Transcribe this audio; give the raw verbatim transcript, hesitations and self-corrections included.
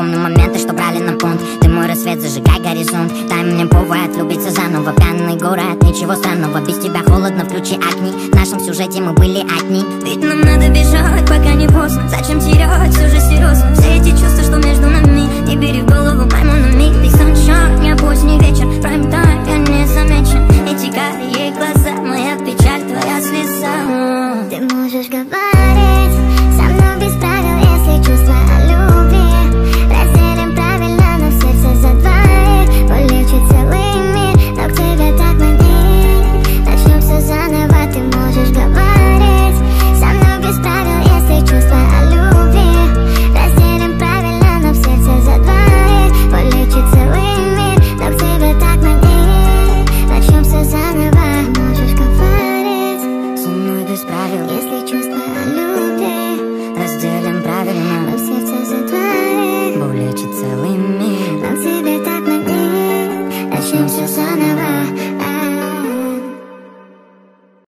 помню моменты, что брали на понт. Ты мой рассвет, зажигай горизонт. Дай мне повод влюбиться заново. Пьяный город, ничего странного. Без тебя холодно, включи огни. В нашем сюжете мы были одни. Ведь нам надо бежать, пока не поздно. Зачем терять, все же серьезно. Все эти чувства, что между нами